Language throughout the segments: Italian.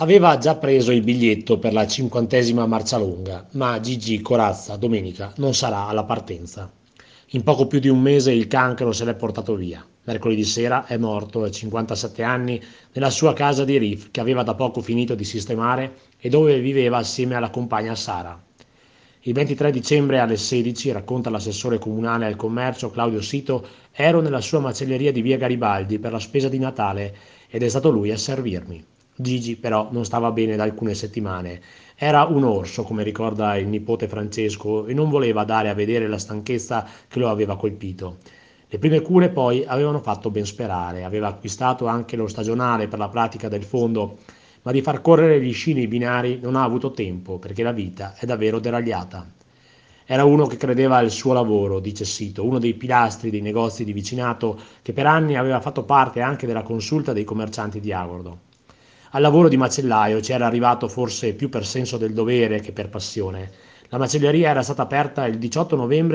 Aveva già preso il biglietto per la 50ª Marcialonga, ma Gigi Corazza domenica non sarà alla partenza. In poco più di un mese il cancro se l'è portato via. Mercoledì sera è morto a 57 anni nella sua casa di Rif, che aveva da poco finito di sistemare e dove viveva assieme alla compagna Sara. Il 23 dicembre alle 16, racconta l'assessore comunale al commercio Claudio Sito, ero nella sua macelleria di via Garibaldi per la spesa di Natale ed è stato lui a servirmi. Gigi però non stava bene da alcune settimane. Era un orso, come ricorda il nipote Francesco, e non voleva dare a vedere la stanchezza che lo aveva colpito. Le prime cure poi avevano fatto ben sperare. Aveva acquistato anche lo stagionale per la pratica del fondo, ma di far correre gli sci nei binari non ha avuto tempo perché la vita è davvero deragliata. Era uno che credeva al suo lavoro, dice Sito, uno dei pilastri dei negozi di vicinato che per anni aveva fatto parte anche della consulta dei commercianti di Agordo. Al lavoro di macellaio c'era arrivato forse più per senso del dovere che per passione. La macelleria era stata aperta il 18 novembre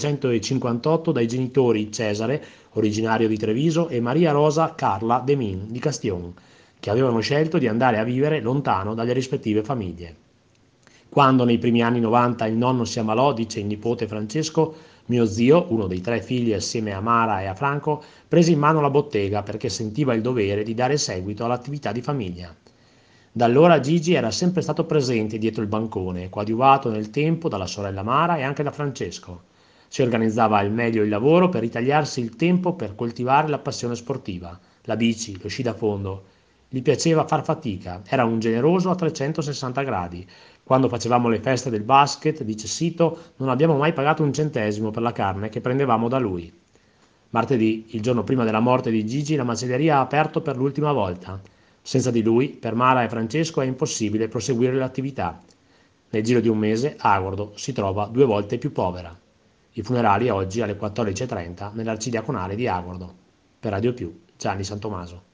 1958 dai genitori Cesare, originario di Treviso, e Maria Rosa Carla Demin di Castion, che avevano scelto di andare a vivere lontano dalle rispettive famiglie. Quando nei primi anni 90 il nonno si ammalò, dice il nipote Francesco, mio zio, uno dei tre figli assieme a Mara e a Franco, prese in mano la bottega perché sentiva il dovere di dare seguito all'attività di famiglia. Da allora Gigi era sempre stato presente dietro il bancone, coadiuvato nel tempo dalla sorella Mara e anche da Francesco. Si organizzava al meglio il lavoro per ritagliarsi il tempo per coltivare la passione sportiva, la bici, lo sci da fondo. Gli piaceva far fatica, era un generoso a 360 gradi. Quando facevamo le feste del basket, dice Sito, non abbiamo mai pagato un centesimo per la carne che prendevamo da lui. Martedì, il giorno prima della morte di Gigi, la macelleria ha aperto per l'ultima volta. Senza di lui, per Mara e Francesco è impossibile proseguire l'attività. Nel giro di un mese, Agordo si trova 2 volte più povera. I funerali oggi alle 14:30 nell'arcidiaconale di Agordo. Per Radio Più, Gianni Santomaso.